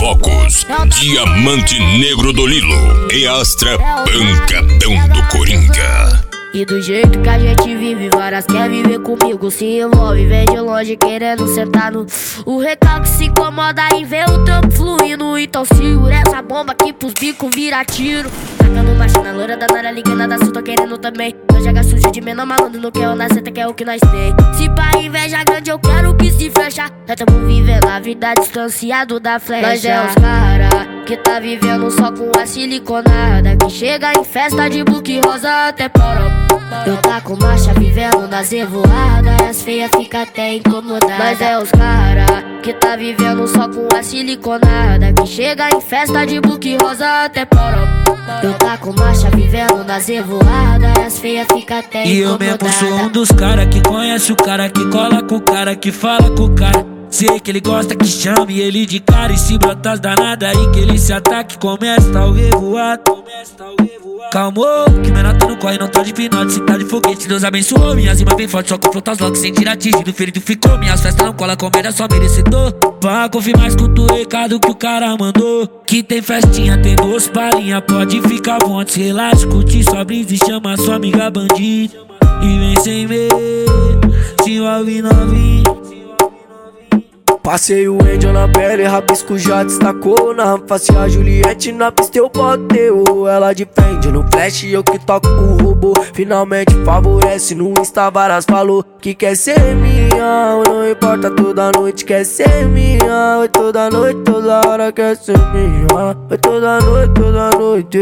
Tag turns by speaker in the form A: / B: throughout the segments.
A: Focos, Diamante Negro do Lilo e Astra, Pancadão do Coringa.
B: E do jeito que a gente vive, várias quer viver comigo, se envolve, vem de longe querendo sentar no... O recalque se incomoda em ver o trampo fluindo. Então segura essa bomba que pros bicos vira tiro. Tacando marcha na loura da Nara, ligando da Sul, tô querendo também. Não joga sujo de menor malandro, não quer o na seta, que é o que nós tem. Se pra inveja grande eu quero que se fecha. Nós tamo vivendo a vida distanciado da flecha. Nós é os cara que tá vivendo só com a siliconada, que chega em festa de buque rosa até porão. Eu tá com marcha vivendo nas revoadas, as feias fica até incomodadas. Mas é os cara que tá vivendo só com a siliconada, que chega em festa de buque rosa até porão. Eu tá com marcha vivendo nas revoadas, as feias fica até incomodadas.
C: E eu mesmo sou um dos cara que conhece o cara, que cola com o cara, que fala com o cara. Sei que ele gosta que chame ele de cara, e se brotas danada aí que ele se ataque, começa o revoado. Calmou, que menota não corre, não tá de pinote, se tá de foguete, Deus abençoou. Minhas rimas bem fortes, só confronta as locks sem tirar atingido, ferido ficou. Minhas festas não cola, comédia só merecedor. Pra confirmar, escuta o recado que o cara mandou, que tem festinha, tem 2 palhinha, pode ficar à vontade, relaxa, curte sua brisa e chama sua amiga bandida. E vem sem medo, se envolve novinho.
D: Passei o Angel na pele, rabisco já destacou. Na face a Juliette, na pista eu botei. Ela de frente no flash, eu que toco o robô. Finalmente favorece, no Insta várias falou que quer ser minha. Não importa, toda noite quer ser minha. Oi, toda noite, toda hora quer ser minha. Oi, toda noite.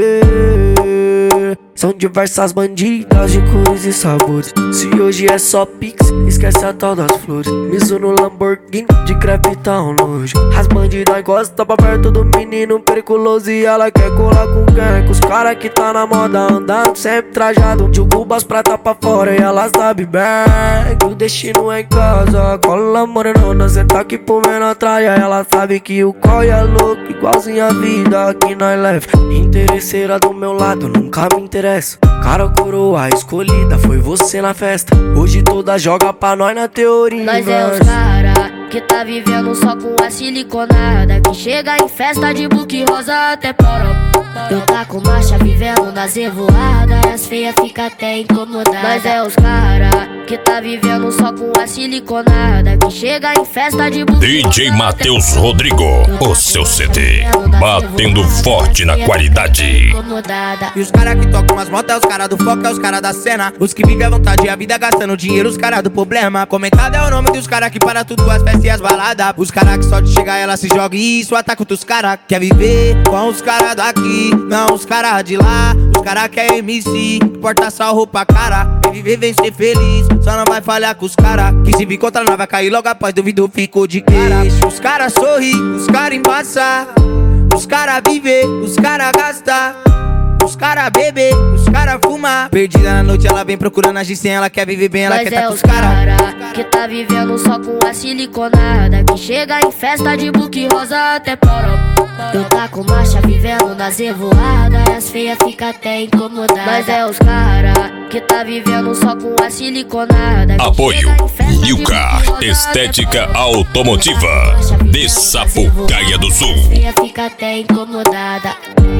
D: São diversas bandidas de cores e sabores. Se hoje é só pix, esquece a tal das flores. Miso no Lamborghini, de crepe tá um nojo. As bandidas gostam pra perto do menino periculoso, e ela quer colar com quem? Com os cara que tá na moda, andando sempre trajado. Jogo as prata pra fora e ela sabe bem que o destino é em casa. Cola morenona, cê tá aqui por menor traia. Ela sabe que o coi é louco, igualzinho a vida que nós leva. Interesseira do meu lado, nunca me interessa. Cara, coroa escolhida, foi você na festa. Hoje toda joga pra nós na teoria.
B: Nós é os cara que tá vivendo só com a siliconada, que chega em festa de buque rosa até porão. Eu tá com marcha vivendo nas revoadas, as feias fica até incomodadas. Nós é os cara que tá vivendo só com a siliconada, que chega em festa de buque
A: DJ Matheus Rodrigo, o seu CD, batendo forte na qualidade.
E: E os cara que tocam as motos é os cara do foco, é os cara da cena. Os que vivem à vontade e a vida gastando dinheiro, os cara do problema. Comentado é o nome dos cara que para tudo, as festas e as baladas. Os cara que só de chegar ela se joga e isso ataca outros cara. Quer viver com os cara daqui, não os cara de lá. Os cara que é MC, que porta só roupa cara. Quer viver, vem ser feliz, só não vai falhar com os cara. Que se vir contra nós vai cair logo após, duvido fico de cara. Os cara sorri, os cara embaça. Os cara vive, os cara gasta. Os cara bebe, os cara fuma. Perdida na noite, ela vem procurando agir sem, ela quer viver bem, ela quer tá com os cara
B: que tá vivendo só com a siliconada, que chega em festa de buque rosa até porão. Eu tá com marcha vivendo nas revoadas, as feias fica até incomodadas. Mas é os cara que tá vivendo só com a siliconada.
A: Apoio Nilcar Estética Automotiva de Sapucaia do Sul.
B: As feias fica até incomodada.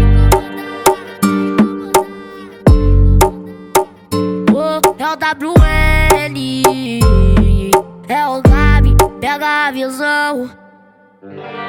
B: É o WN, é o Gabi, pega a visão.